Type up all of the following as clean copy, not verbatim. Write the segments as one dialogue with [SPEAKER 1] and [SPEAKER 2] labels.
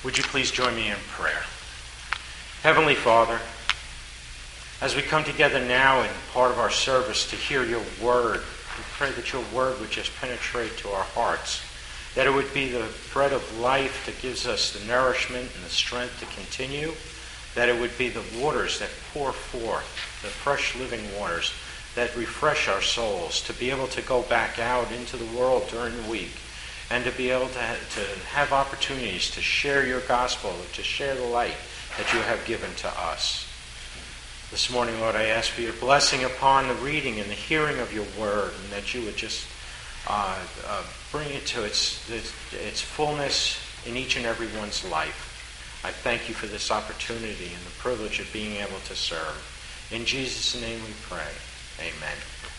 [SPEAKER 1] Would you please join me in prayer? Heavenly Father, as we come together now in part of our service to hear your word, we pray that your word would just penetrate to our hearts, that it would be the bread of life that gives us the nourishment and the strength to continue, that it would be the waters that pour forth, the fresh living waters that refresh our souls, to be able to go back out into the world during the week and to be able to have opportunities to share your gospel, to share the light that you have given to us. This morning, Lord, I ask for your blessing upon the reading and the hearing of your word, and that you would just bring it to its fullness in each and every one's life. I thank you for this opportunity and the privilege of being able to serve. In Jesus' name we pray. Amen.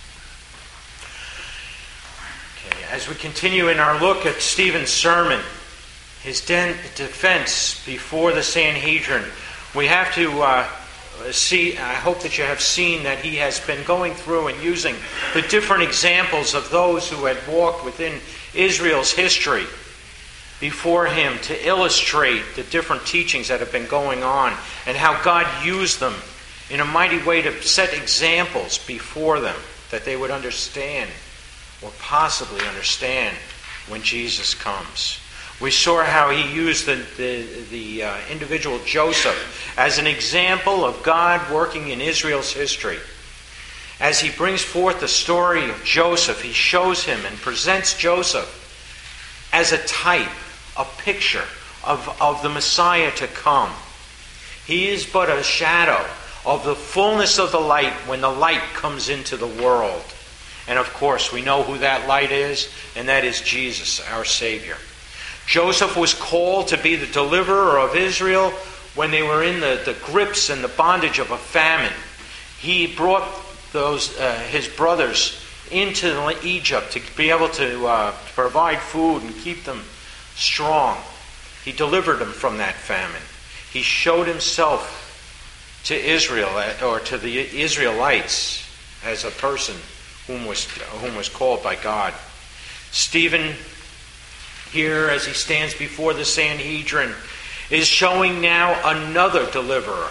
[SPEAKER 1] Okay, as we continue in our look at Stephen's sermon, his defense before the Sanhedrin, we have to see, I hope that you have seen that he has been going through and using the different examples of those who had walked within Israel's history before him to illustrate the different teachings that have been going on and how God used them in a mighty way to set examples before them that they would understand or possibly understand when Jesus comes. We saw how he used the individual Joseph as an example of God working in Israel's history. As he brings forth the story of Joseph, he shows him and presents Joseph as a type, a picture of the Messiah to come. He is but a shadow of the fullness of the light when the light comes into the world. And of course, we know who that light is, and that is Jesus, our Savior. Joseph was called to be the deliverer of Israel when they were in the grips and the bondage of a famine. He brought his brothers into Egypt to be able to provide food and keep them strong. He delivered them from that famine. He showed himself to Israel, or to the Israelites, as a person whom was called by God. Stephen, here as he stands before the Sanhedrin, is showing now another deliverer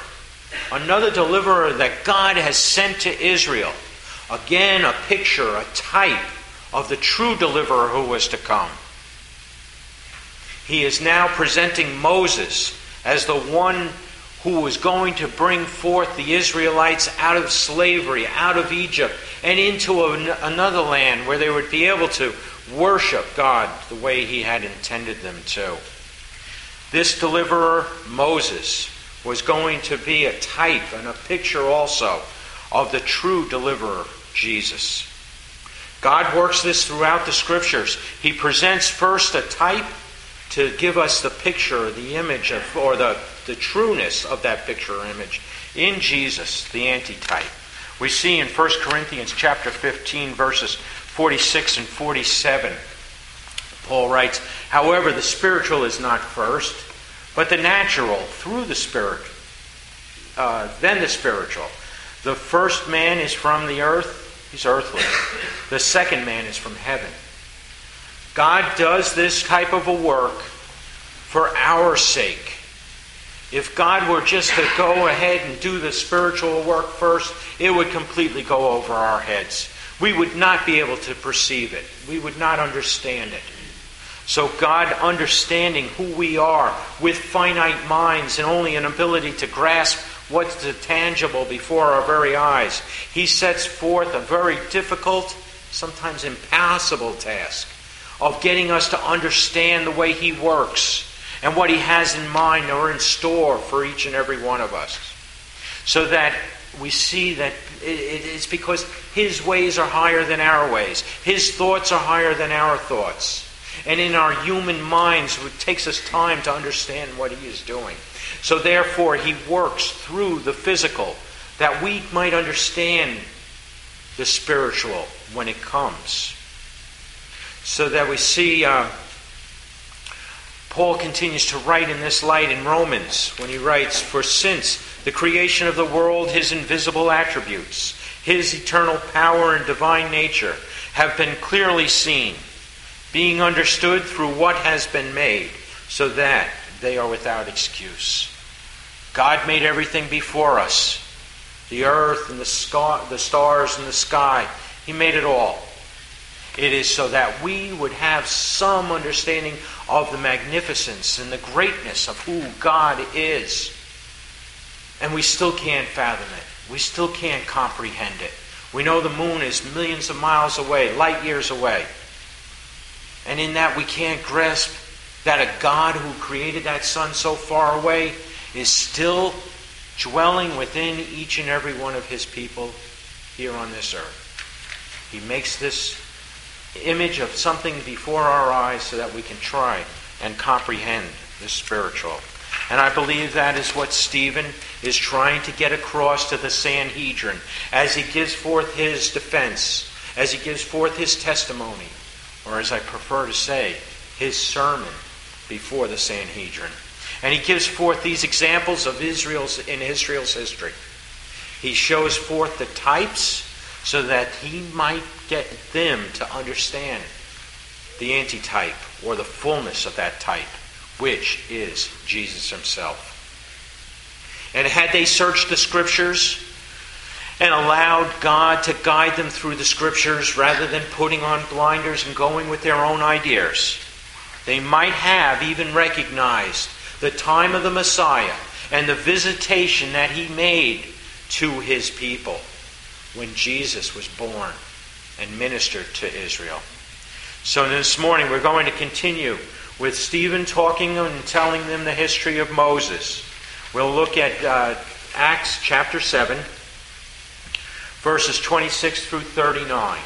[SPEAKER 1] that God has sent to Israel. Again, a picture, a type of the true deliverer who was to come. He is now presenting Moses as the one who was going to bring forth the Israelites out of slavery, out of Egypt, and into another land where they would be able to worship God the way he had intended them to. This deliverer, Moses, was going to be a type and a picture also of the true deliverer, Jesus. God works this throughout the Scriptures. He presents first a type to give us the picture, the image of, or the trueness of that picture or image in Jesus, the antitype. We see in 1 Corinthians chapter 15, verses 46 and 47, Paul writes, "However, the spiritual is not first, but the natural through the Spirit, then the spiritual. The first man is from the earth, he's earthly. The second man is from heaven." God does this type of a work for our sake. If God were just to go ahead and do the spiritual work first, it would completely go over our heads. We would not be able to perceive it. We would not understand it. So God, understanding who we are with finite minds and only an ability to grasp what's tangible before our very eyes, he sets forth a very difficult, sometimes impossible task of getting us to understand the way he works and what he has in mind or in store for each and every one of us. So that we see that it's because his ways are higher than our ways. His thoughts are higher than our thoughts. And in our human minds, it takes us time to understand what he is doing. So therefore, he works through the physical that we might understand the spiritual when it comes. So that we see Paul continues to write in this light in Romans when he writes, "For since the creation of the world, his invisible attributes, his eternal power and divine nature have been clearly seen, being understood through what has been made, so that they are without excuse. God made everything before us. The earth and the stars and the sky. He made it all. It is so that we would have some understanding of the magnificence and the greatness of who God is. And we still can't fathom it. We still can't comprehend it. We know the moon is millions of miles away, light years away. And in that we can't grasp that a God who created that sun so far away is still dwelling within each and every one of His people here on this earth. He makes this image of something before our eyes so that we can try and comprehend the spiritual. And I believe that is what Stephen is trying to get across to the Sanhedrin as he gives forth his defense, as he gives forth his testimony, or as I prefer to say, his sermon before the Sanhedrin. And he gives forth these examples of Israel's history. He shows forth the types so that he might get them to understand the antitype or the fullness of that type, which is Jesus himself. And had they searched the Scriptures and allowed God to guide them through the Scriptures rather than putting on blinders and going with their own ideas, they might have even recognized the time of the Messiah and the visitation that He made to His people when Jesus was born and ministered to Israel. So this morning we're going to continue with Stephen talking and telling them the history of Moses. We'll look at Acts chapter 7, verses 26 through 39.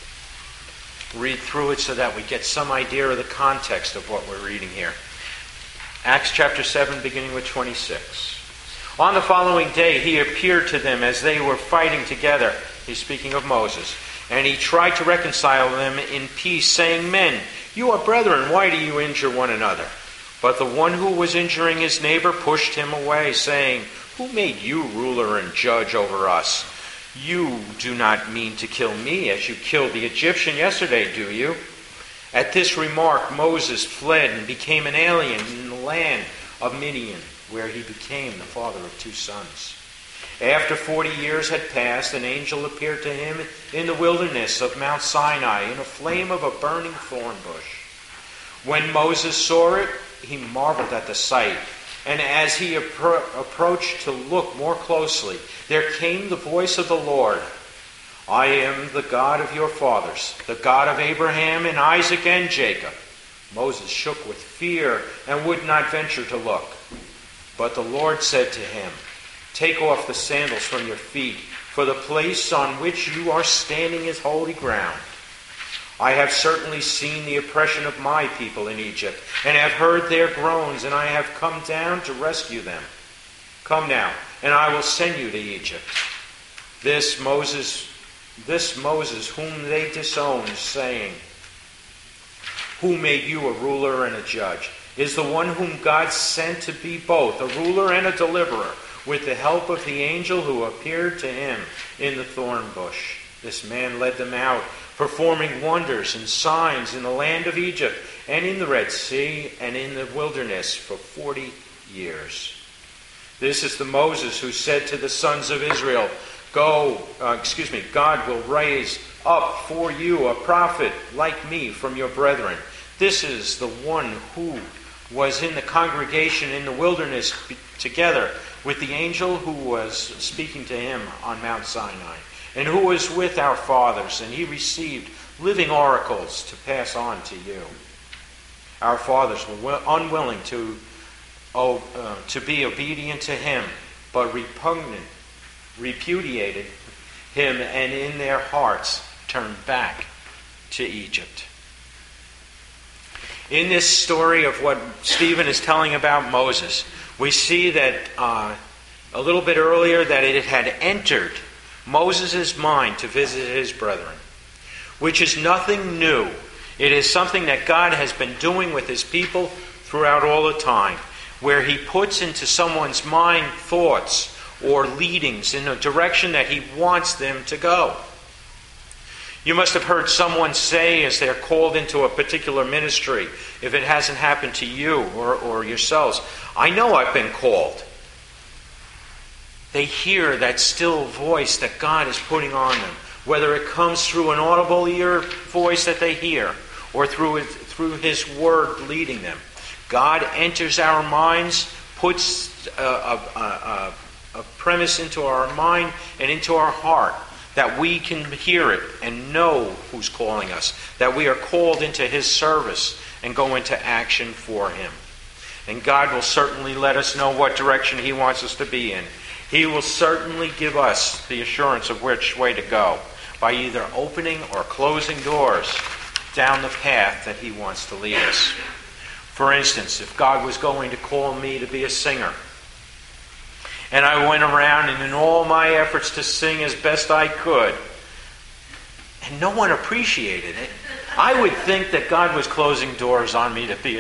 [SPEAKER 1] Read through it so that we get some idea of the context of what we're reading here. Acts chapter 7, beginning with 26. On the following day he appeared to them as they were fighting together. He's speaking of Moses. And he tried to reconcile them in peace, saying, "Men, you are brethren, why do you injure one another?" But the one who was injuring his neighbor pushed him away, saying, "Who made you ruler and judge over us? You do not mean to kill me as you killed the Egyptian yesterday, do you?" At this remark, Moses fled and became an alien in the land of Midian, where he became the father of 2 sons. After 40 years had passed, an angel appeared to him in the wilderness of Mount Sinai in a flame of a burning thorn bush. When Moses saw it, he marveled at the sight. And as he approached to look more closely, there came the voice of the Lord. "I am the God of your fathers, the God of Abraham and Isaac and Jacob." Moses shook with fear and would not venture to look. But the Lord said to him, "Take off the sandals from your feet, for the place on which you are standing is holy ground. I have certainly seen the oppression of my people in Egypt, and have heard their groans, and I have come down to rescue them. Come now, and I will send you to Egypt." This Moses whom they disowned, saying, "Who made you a ruler and a judge?" is the one whom God sent to be both a ruler and a deliverer, with the help of the angel who appeared to him in the thorn bush. This man led them out, performing wonders and signs in the land of Egypt and in the Red Sea and in the wilderness for 40 years. This is the Moses who said to the sons of Israel, God will raise up for you a prophet like me from your brethren. This is the one who was in the congregation in the wilderness together with the angel who was speaking to him on Mount Sinai, and who was with our fathers, and he received living oracles to pass on to you. Our fathers were unwilling to be obedient to him, but repudiated him, and in their hearts turned back to Egypt. In this story of what Stephen is telling about Moses, we see that a little bit earlier that it had entered Moses' mind to visit his brethren, which is nothing new. It is something that God has been doing with his people throughout all the time, where he puts into someone's mind thoughts or leadings in a direction that he wants them to go. You must have heard someone say as they're called into a particular ministry, if it hasn't happened to you or yourselves, I know I've been called. They hear that still voice that God is putting on them, whether it comes through an audible ear voice that they hear or through His Word leading them. God enters our minds, puts a premise into our mind and into our heart, that we can hear it and know who's calling us, that we are called into His service and go into action for Him. And God will certainly let us know what direction He wants us to be in. He will certainly give us the assurance of which way to go by either opening or closing doors down the path that He wants to lead us. For instance, if God was going to call me to be a singer, and I went around and in all my efforts to sing as best I could, and no one appreciated it, I would think that God was closing doors on me to be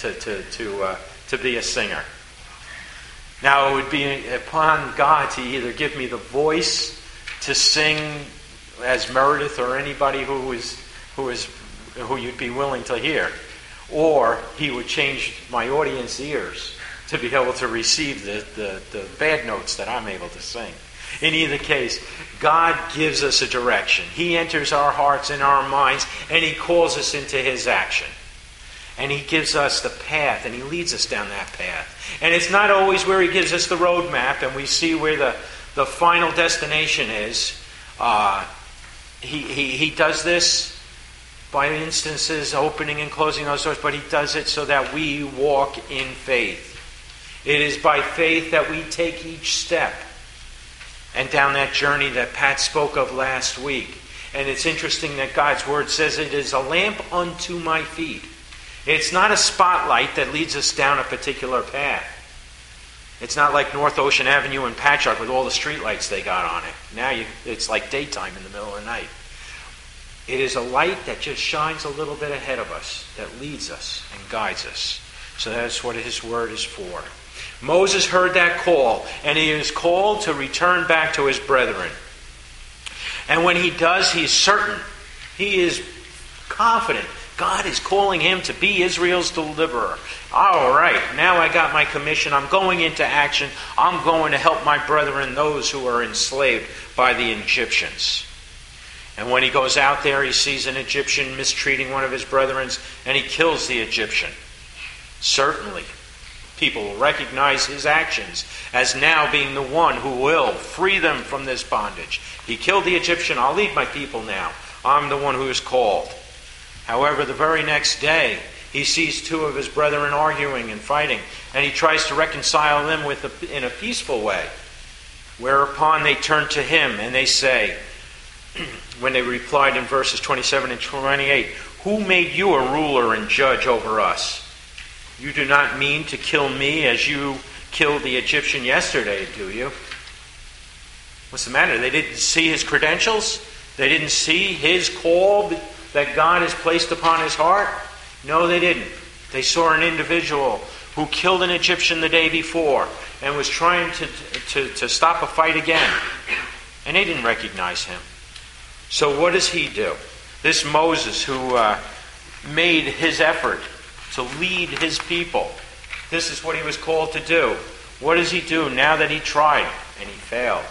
[SPEAKER 1] a singer. Now it would be upon God to either give me the voice to sing as Meredith or anybody who you'd be willing to hear, or He would change my audience ears to be able to receive the bad notes that I'm able to sing. In either case, God gives us a direction. He enters our hearts and our minds, and He calls us into His action. And He gives us the path, and He leads us down that path. And it's not always where He gives us the road map, and we see where the final destination is. He does this by instances, opening and closing those doors, but He does it so that we walk in faith. It is by faith that we take each step and down that journey that Pat spoke of last week. And it's interesting that God's Word says it is a lamp unto my feet. It's not a spotlight that leads us down a particular path. It's not like North Ocean Avenue in Patchogue with all the streetlights they got on it. Now it's like daytime in the middle of the night. It is a light that just shines a little bit ahead of us, that leads us and guides us. So that's what His Word is for. Moses heard that call, and he is called to return back to his brethren. And when he does, he is certain, he is confident, God is calling him to be Israel's deliverer. All right, now I got my commission. I'm going into action. I'm going to help my brethren, those who are enslaved by the Egyptians. And when he goes out there, he sees an Egyptian mistreating one of his brethren, and he kills the Egyptian. Certainly, people will recognize his actions as now being the one who will free them from this bondage. He killed the Egyptian. I'll lead my people now. I'm the one who is called. However, the very next day, he sees two of his brethren arguing and fighting, and he tries to reconcile them in a peaceful way. Whereupon they turn to him and they say, when they replied in verses 27 and 28, "Who made you a ruler and judge over us? You do not mean to kill me as you killed the Egyptian yesterday, do you?" What's the matter? They didn't see his credentials? They didn't see his call that God has placed upon his heart? No, they didn't. They saw an individual who killed an Egyptian the day before and was trying to stop a fight again. And they didn't recognize him. So what does he do? This Moses who made his effort to lead his people. This is what he was called to do. What does he do now that he tried and he failed?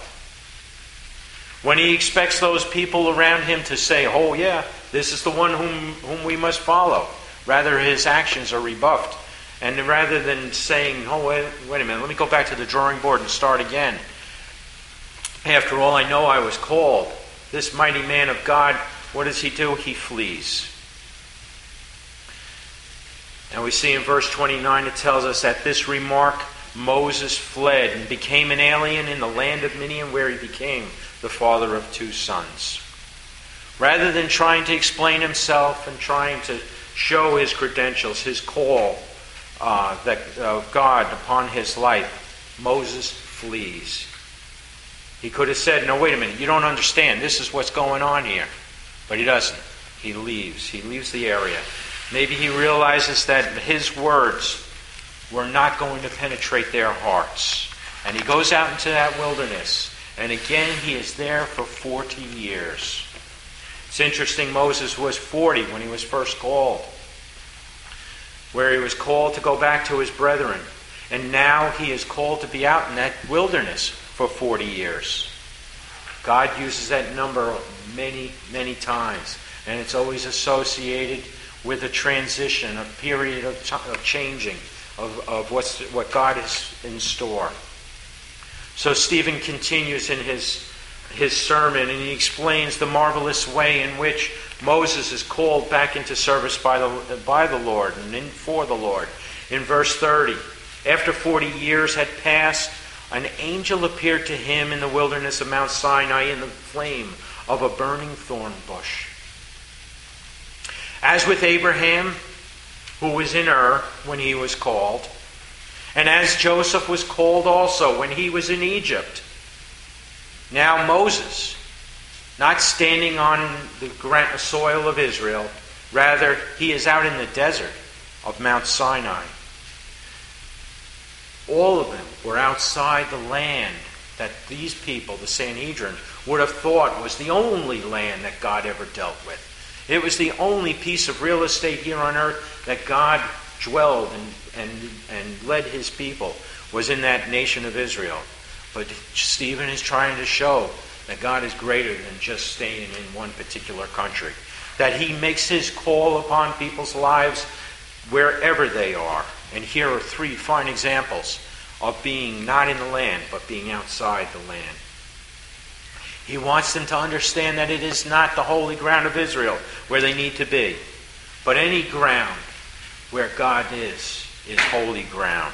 [SPEAKER 1] When he expects those people around him to say, "Oh yeah, this is the one whom we must follow," rather his actions are rebuffed. And rather than saying, "Oh, wait a minute, let me go back to the drawing board and start again. After all, I know I was called." This mighty man of God, what does he do? He flees. And we see in verse 29, it tells us that this remark, Moses fled and became an alien in the land of Midian, where he became the father of 2 sons. Rather than trying to explain himself and trying to show his credentials, his call of God upon his life, Moses flees. He could have said, "No, wait a minute, you don't understand. This is what's going on here." But he doesn't. He leaves. He leaves the area. Maybe he realizes that his words were not going to penetrate their hearts. And he goes out into that wilderness. And again, he is there for 40 years. It's interesting, Moses was 40 when he was first called, where he was called to go back to his brethren. And now he is called to be out in that wilderness for 40 years. God uses that number many, many times. And it's always associated with a transition, a period of changing, of what God is in store. So Stephen continues in his sermon, and he explains the marvelous way in which Moses is called back into service by the Lord and for the Lord. In verse 30, after 40 years had passed, an angel appeared to him in the wilderness of Mount Sinai in the flame of a burning thorn bush. As with Abraham, who was in Ur when he was called, and as Joseph was called also when he was in Egypt, now Moses, not standing on the soil of Israel, rather he is out in the desert of Mount Sinai. All of them were outside the land that these people, the Sanhedrin, would have thought was the only land that God ever dealt with. It was the only piece of real estate here on earth that God dwelled and led his people, was in that nation of Israel. But Stephen is trying to show that God is greater than just staying in one particular country. That he makes his call upon people's lives wherever they are. And here are 3 fine examples of being not in the land, but being outside the land. He wants them to understand that it is not the holy ground of Israel where they need to be, but any ground where God is holy ground.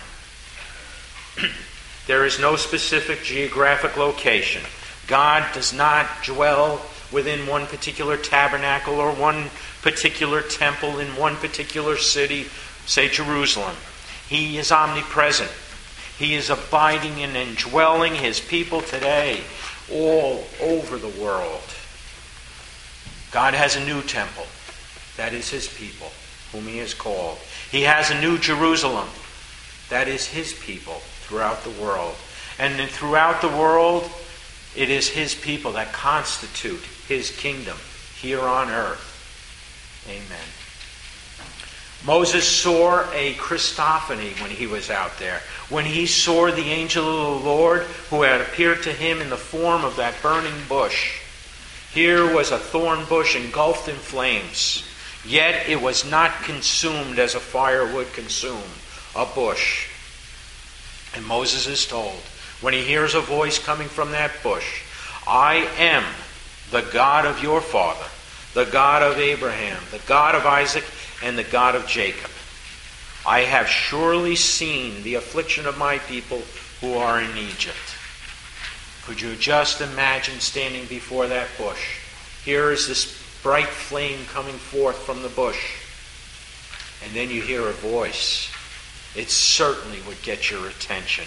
[SPEAKER 1] There is no specific geographic location. God does not dwell within one particular tabernacle or one particular temple in one particular city, say Jerusalem. He is omnipresent. He is abiding and indwelling his people today all over the world. God has a new temple. That is his people, whom he has called. He has a new Jerusalem. That is his people throughout the world. And then throughout the world, it is his people that constitute his kingdom here on earth. Amen. Moses saw a Christophany when he was out there. When he saw the angel of the Lord who had appeared to him in the form of that burning bush. Here was a thorn bush engulfed in flames. Yet it was not consumed as a fire would consume a bush. And Moses is told, when he hears a voice coming from that bush, I am the God of your father, the God of Abraham, the God of Isaac, and the God of Jacob. I have surely seen the affliction of my people who are in Egypt. Could you just imagine standing before that bush? Here is this bright flame coming forth from the bush. And then you hear a voice. It certainly would get your attention.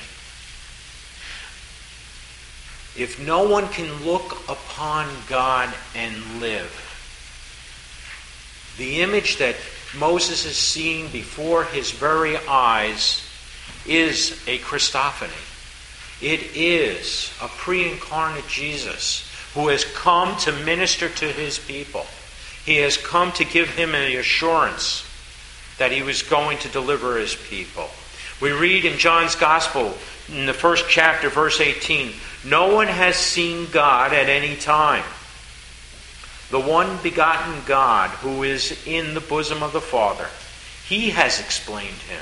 [SPEAKER 1] If no one can look upon God and live, the image that Moses is seeing before his very eyes is a Christophany. It is a pre-incarnate Jesus who has come to minister to his people. He has come to give him an assurance that he was going to deliver his people. We read in John's Gospel, in the 1st chapter, verse 18, no one has seen God at any time. The one begotten God who is in the bosom of the Father, he has explained him.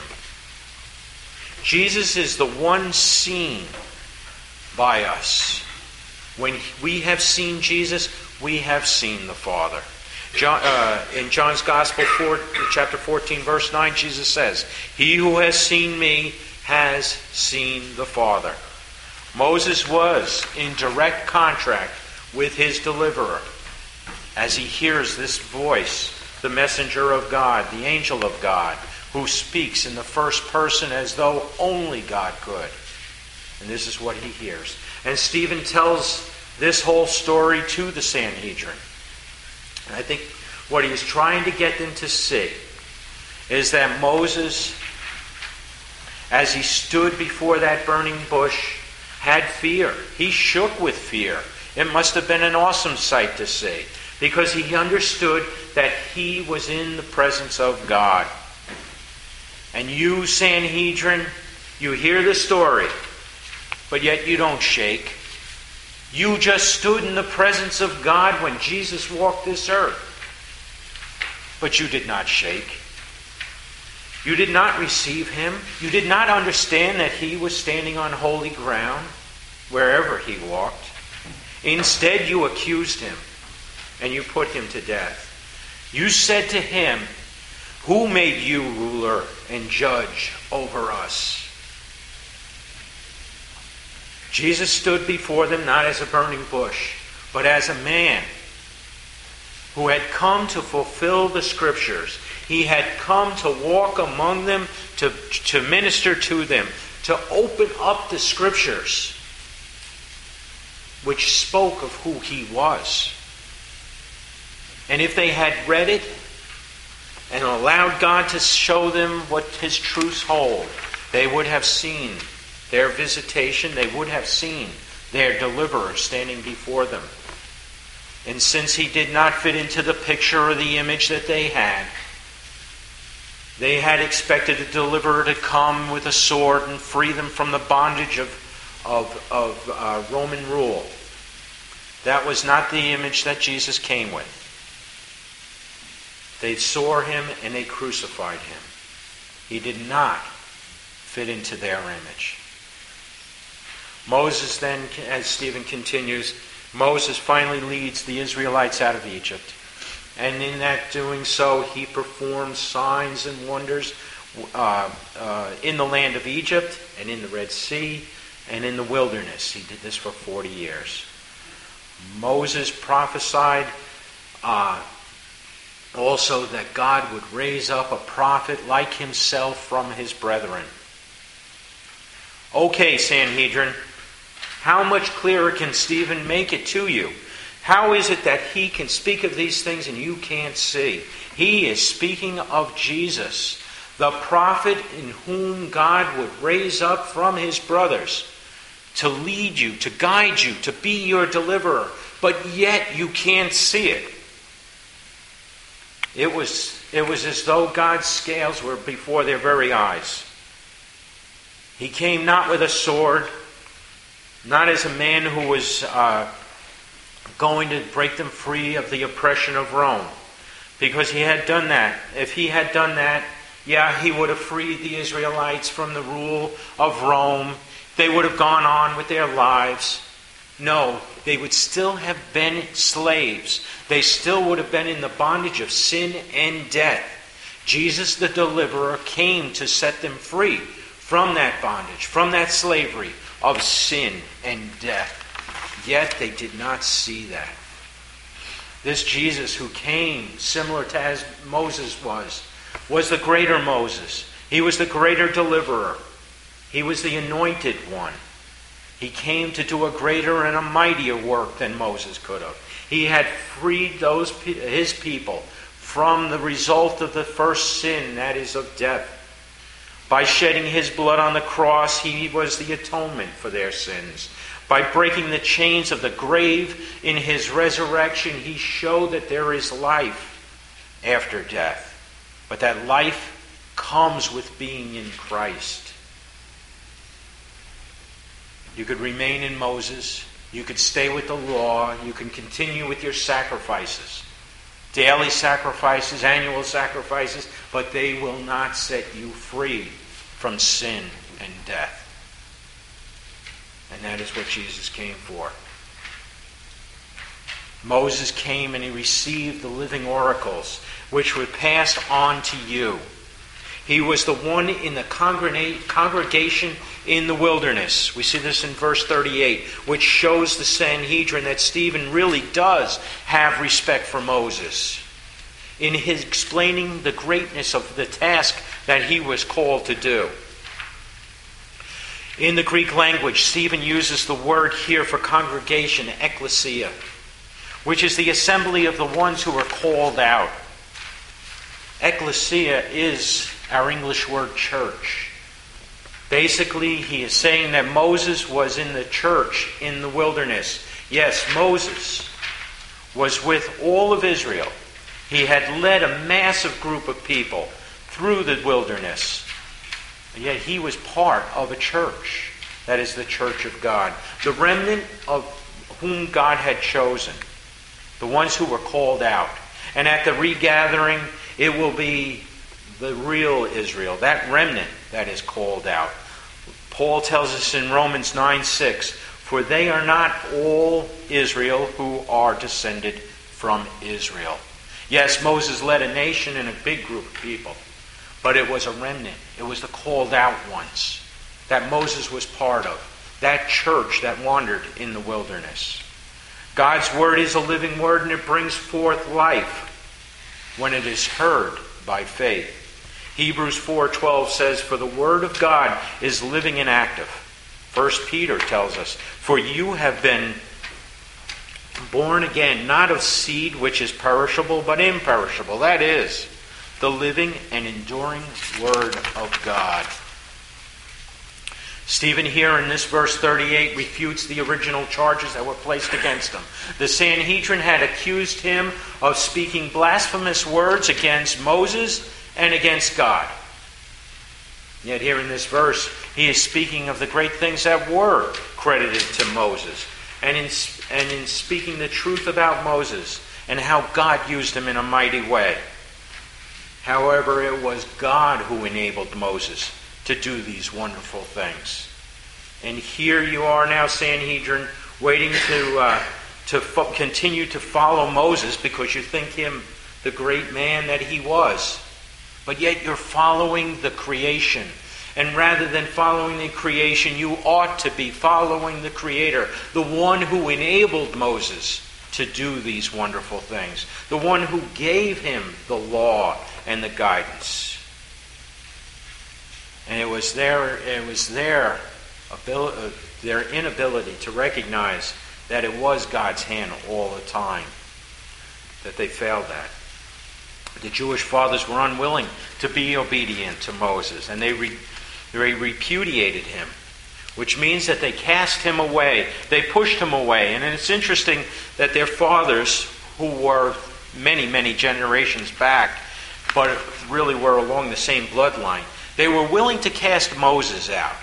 [SPEAKER 1] Jesus is the one seen by us. When we have seen Jesus, we have seen the Father. In John's Gospel, chapter 14, verse 9, Jesus says, he who has seen me has seen the Father. Moses was in direct contract with his deliverer as he hears this voice, the messenger of God, the angel of God, who speaks in the first person as though only God could. And this is what he hears. And Stephen tells this whole story to the Sanhedrin. And I think what he is trying to get them to see is that Moses, as he stood before that burning bush, had fear. He shook with fear. It must have been an awesome sight to see. because he understood that he was in the presence of God. And you, Sanhedrin, you hear the story, but yet you don't shake. You just stood in the presence of God when Jesus walked this earth, but you did not shake. You did not receive him. You did not understand that he was standing on holy ground wherever he walked. Instead, you accused him and you put him to death. You said to him, "Who made you ruler and judge over us?" Jesus stood before them not as a burning bush, but as a man who had come to fulfill the Scriptures. He had come to walk among them, to minister to them, to open up the Scriptures, which spoke of who he was. And if they had read it and allowed God to show them what his truths hold, they would have seen their visitation, they would have seen their deliverer standing before them. And since he did not fit into the picture or the image that they had expected a deliverer to come with a sword and free them from the bondage of Roman rule. That was not the image that Jesus came with. They saw him and they crucified him. He did not fit into their image. Moses then, as Stephen continues, Moses finally leads the Israelites out of Egypt. And in that doing so, he performs signs and wonders in the land of Egypt and in the Red Sea and in the wilderness. He did this for 40 years. Moses prophesied also that God would raise up a prophet like himself from his brethren. Okay, Sanhedrin, how much clearer can Stephen make it to you? How is it that he can speak of these things and you can't see? He is speaking of Jesus, the prophet in whom God would raise up from his brothers to lead you, to guide you, to be your deliverer. But yet you can't see it. It was as though God's scales were before their very eyes. He came not with a sword, not as a man who was going to break them free of the oppression of Rome. Because he had done that. If he had done that, he would have freed the Israelites from the rule of Rome. They would have gone on with their lives. No, they would still have been slaves. They still would have been in the bondage of sin and death. Jesus, the deliverer, came to set them free from that bondage, from that slavery of sin and death. Yet they did not see that. This Jesus who came, similar to as Moses was the greater Moses. He was the greater deliverer. He was the anointed one. He came to do a greater and a mightier work than Moses could have. He had freed his people from the result of the first sin, that is, of death. By shedding his blood on the cross, he was the atonement for their sins. By breaking the chains of the grave in his resurrection, he showed that there is life after death. But that life comes with being in Christ. You could remain in Moses. You could stay with the law. You can continue with your sacrifices. Daily sacrifices, annual sacrifices, but they will not set you free from sin and death. And that is what Jesus came for. Moses came and he received the living oracles, which were passed on to you. He was the one in the congregation in the wilderness. We see this in verse 38, which shows the Sanhedrin that Stephen really does have respect for Moses in his explaining the greatness of the task that he was called to do. In the Greek language, Stephen uses the word here for congregation, ekklesia, which is the assembly of the ones who are called out. Ekklesia is our English word church. Basically, he is saying that Moses was in the church in the wilderness. Yes, Moses was with all of Israel. He had led a massive group of people through the wilderness. And yet he was part of a church. That is the church of God. The remnant of whom God had chosen. The ones who were called out. And at the regathering, it will be the real Israel. That remnant that is called out. Paul tells us in Romans 9:6, for they are not all Israel who are descended from Israel. Yes, Moses led a nation and a big group of people. But it was a remnant. It was the called out ones that Moses was part of. That church that wandered in the wilderness. God's word is a living word, and it brings forth life when it is heard by faith. Hebrews 4:12 says, for the word of God is living and active. 1 Peter tells us, for you have been born again, not of seed which is perishable, but imperishable. That is, the living and enduring word of God. Stephen here in this verse 38 refutes the original charges that were placed against him. The Sanhedrin had accused him of speaking blasphemous words against Moses and against God. Yet here in this verse, he is speaking of the great things that were credited to Moses. And in speaking the truth about Moses and how God used him in a mighty way. However, it was God who enabled Moses to do these wonderful things. And here you are now, Sanhedrin, waiting to continue to follow Moses because you think him the great man that he was. But yet you're following the creation. And rather than following the creation, you ought to be following the Creator, the one who enabled Moses to do these wonderful things, the one who gave him the law and the guidance. And it was their inability to recognize that it was God's hand all the time that they failed at. The Jewish fathers were unwilling to be obedient to Moses, and they repudiated him, which means that they cast him away. They pushed him away. And it's interesting that their fathers, who were many, many generations back, but really were along the same bloodline, they were willing to cast Moses out.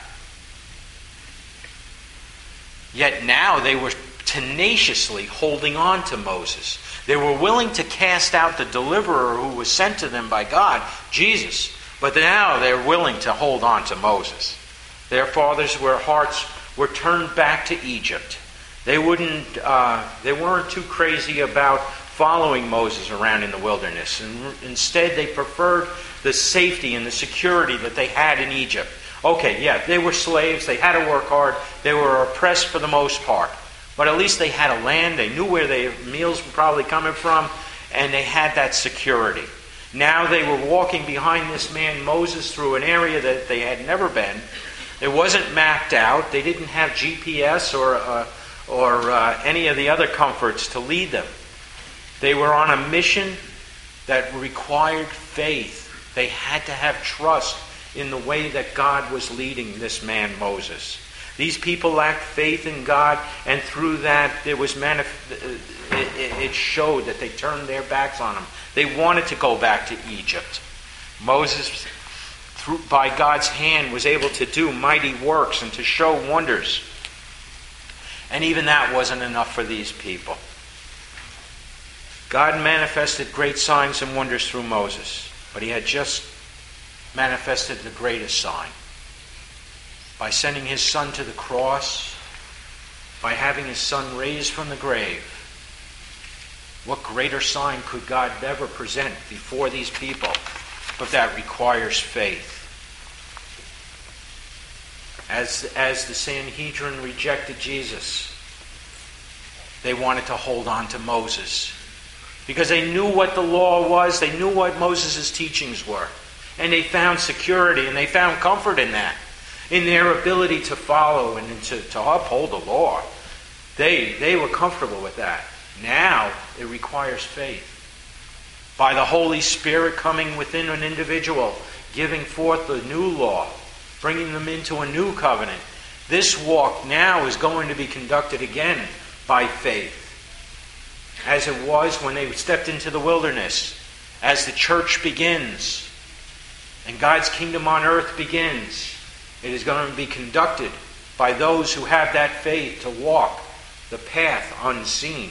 [SPEAKER 1] Yet now they were tenaciously holding on to Moses. They were willing to cast out the deliverer who was sent to them by God, Jesus. But now they're willing to hold on to Moses. Their fathers' hearts were turned back to Egypt. They weren't too crazy about following Moses around in the wilderness. And instead, they preferred the safety and the security that they had in Egypt. Okay, yeah, they were slaves. They had to work hard. They were oppressed for the most part. But at least they had a land. They knew where their meals were probably coming from. And they had that security. Now they were walking behind this man Moses through an area that they had never been. It wasn't mapped out. They didn't have GPS or any of the other comforts to lead them. They were on a mission that required faith. They had to have trust in the way that God was leading this man Moses. These people lacked faith in God, and through that it showed that they turned their backs on him. They wanted to go back to Egypt. Moses, by God's hand, was able to do mighty works and to show wonders. And even that wasn't enough for these people. God manifested great signs and wonders through Moses, but he had just manifested the greatest sign. By sending his son to the cross, by having his son raised from the grave. What greater sign could God ever present before these people? But that requires faith. As the Sanhedrin rejected Jesus, they wanted to hold on to Moses. Because they knew what the law was, they knew what Moses' teachings were. And they found security and they found comfort in that. In their ability to follow and to uphold the law. They were comfortable with that. Now, it requires faith. By the Holy Spirit coming within an individual, giving forth the new law, bringing them into a new covenant. This walk now is going to be conducted again by faith. as it was when they stepped into the wilderness, as the church begins and God's kingdom on earth begins. It is going to be conducted by those who have that faith to walk the path unseen.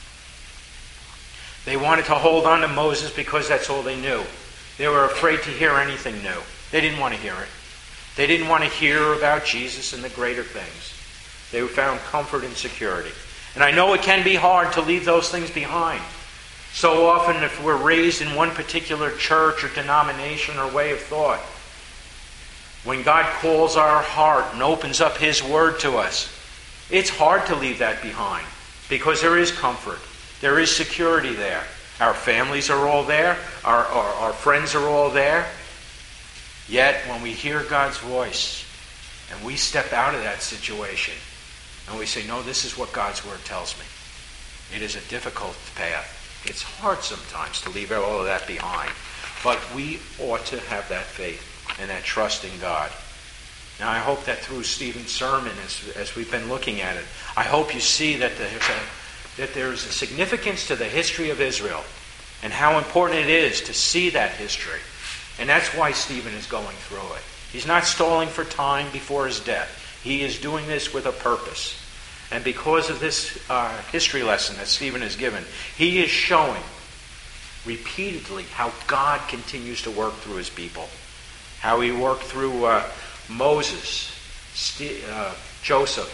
[SPEAKER 1] They wanted to hold on to Moses because that's all they knew. They were afraid to hear anything new. They didn't want to hear it. They didn't want to hear about Jesus and the greater things. They found comfort and security. And I know it can be hard to leave those things behind. So often if we're raised in one particular church or denomination or way of thought, when God calls our heart and opens up His Word to us, it's hard to leave that behind because there is comfort. There is security there. Our families are all there. Our friends are all there. Yet when we hear God's voice and we step out of that situation and we say, no, this is what God's Word tells me. It is a difficult path. It's hard sometimes to leave all of that behind. But we ought to have that faith and that trust in God. Now I hope that through Stephen's sermon, as we've been looking at it, I hope you see that there's a significance to the history of Israel and how important it is to see that history. And that's why Stephen is going through it. He's not stalling for time before his death. He is doing this with a purpose. And because of this history lesson that Stephen has given, he is showing repeatedly how God continues to work through His people. How He worked through Moses, Joseph,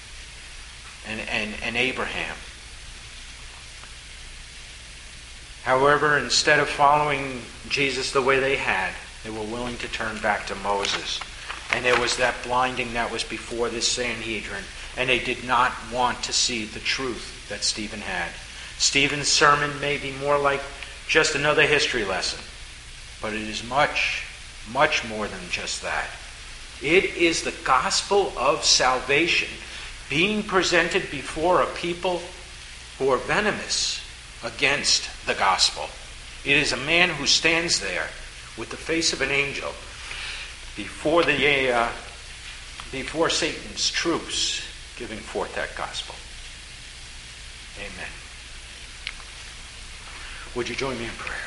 [SPEAKER 1] and Abraham. However, instead of following Jesus the way they had, they were willing to turn back to Moses. And there was that blinding that was before this Sanhedrin, and they did not want to see the truth that Stephen had. Stephen's sermon may be more like just another history lesson, but it is much, much more than just that. It is the gospel of salvation being presented before a people who are venomous against the gospel. It is a man who stands there with the face of an angel before Satan's troops, giving forth that gospel. Amen. Would you join me in prayer?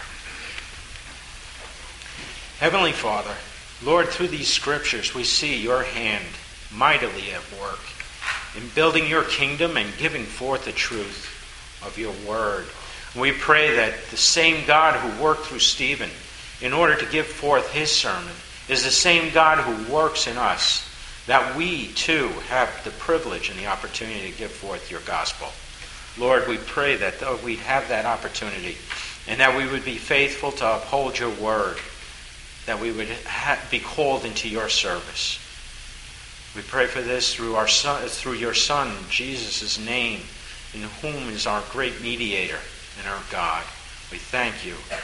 [SPEAKER 1] Heavenly Father, Lord, through these scriptures we see your hand mightily at work in building your kingdom and giving forth the truth of your word. We pray that the same God who worked through Stephen in order to give forth his sermon is the same God who works in us, that we too have the privilege and the opportunity to give forth your gospel. Lord, we pray that we'd have that opportunity and that we would be faithful to uphold your word, that we would be called into your service. We pray for this through your Son, Jesus' name, in whom is our great mediator and our God. We thank you